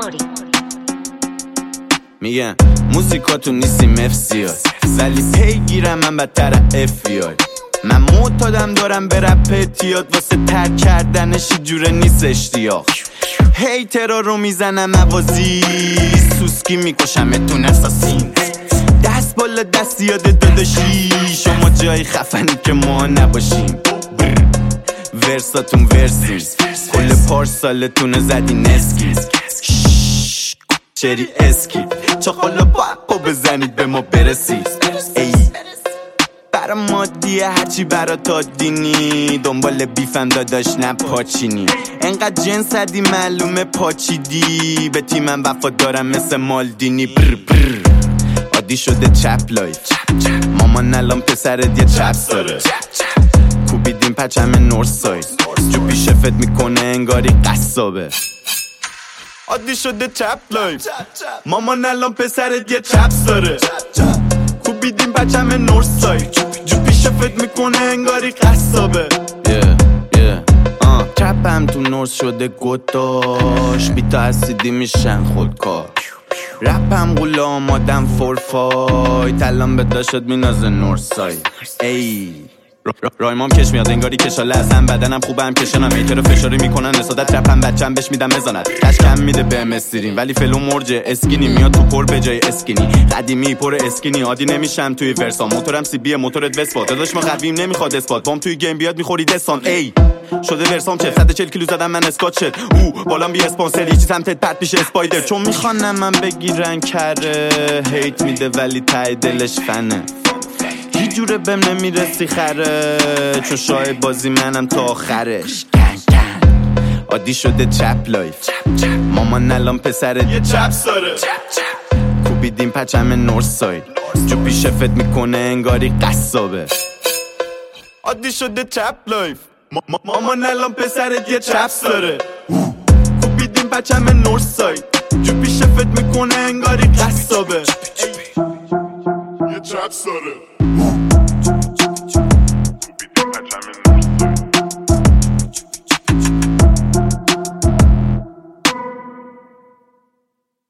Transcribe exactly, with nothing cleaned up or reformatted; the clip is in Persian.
میگن موزیکاتون نیستیم اف سی آی ولی پیگیرم من بدتر اف بی آی. من معتادم دارم به رپ اتیاد واسه ترک کردنش جوره نیست اشتیاق. هیترا رو میزنم موازی سوسکی میکشم اتون اساسین. دست بالا دست یاد داداشی شما جای خفنی که ما نباشیم. ورساتون ورسیم کل پارسالتون زدی نسکی چری اسکی چاقالا با اپا بزنید به ما برسید. ای برا مادیه هرچی برا تا دینی دنبال بیفم داداش نه پاچینی. انقدر جنس زدی معلومه پاچیدی به تیمم وفا دارم مثل مالدینی. بر بر عادی شده چپ لایف مامان الان پسرت یه چپس داره. کوبیدیم پچم نورس ساید جو پیشفت میکنه انگاری قصابه. عادی شده چپ لایف مامان الان پسرت یه چپس داره. کوبیدیم پچم نورس ساید جو پیشفت میکنه انگاری قصابه. yeah, yeah. uh. چپم تو نورس شده گداش بیتا اسیدی میشن خودکار. رپم قول آمادم فور فایت الان به داشت مینازه نورس ساید. ای رایمام کش میاد انگاری کشاله ازم بدنم خوبم کشانم میتر فشاری میکنن نسادت رپم بچم بهش میدم بزاند کش کم میده بهم استریم ولی فلو مرجه اسکینی میاد تو پر به جای اسکینی قدیمی پر اسکینی عادی نمیشم توی ورسا موتورم سی بی موتورت وسپات داداش ما قویم نمیخواد اسپات بام توی گیم بیاد میخوری دستان. ای شده ورسام چه صد و چهل کیلو زدم من اسکات شد او بالام بی اسپانسر هیچ سمتت پرت میشه اسپایدر چون میخوانم من بگیرن کره هیت میده ولی ته دلش فنه. یه جوره بهم نمیرسی خره چون شای بازی منم تا آخرش. عادی شده چپ لایف مامان الان پسرت یه چپس داره. کوبیدیم پچم نورس ساید جو پیشفت میکنه انگاری قصابه. عادی شده چپ لایف مامان الان پسرت یه چپس داره. کوبیدیم پچم نورس ساید جو پیشفت میکنه انگاری قصابه. یه چپس داره.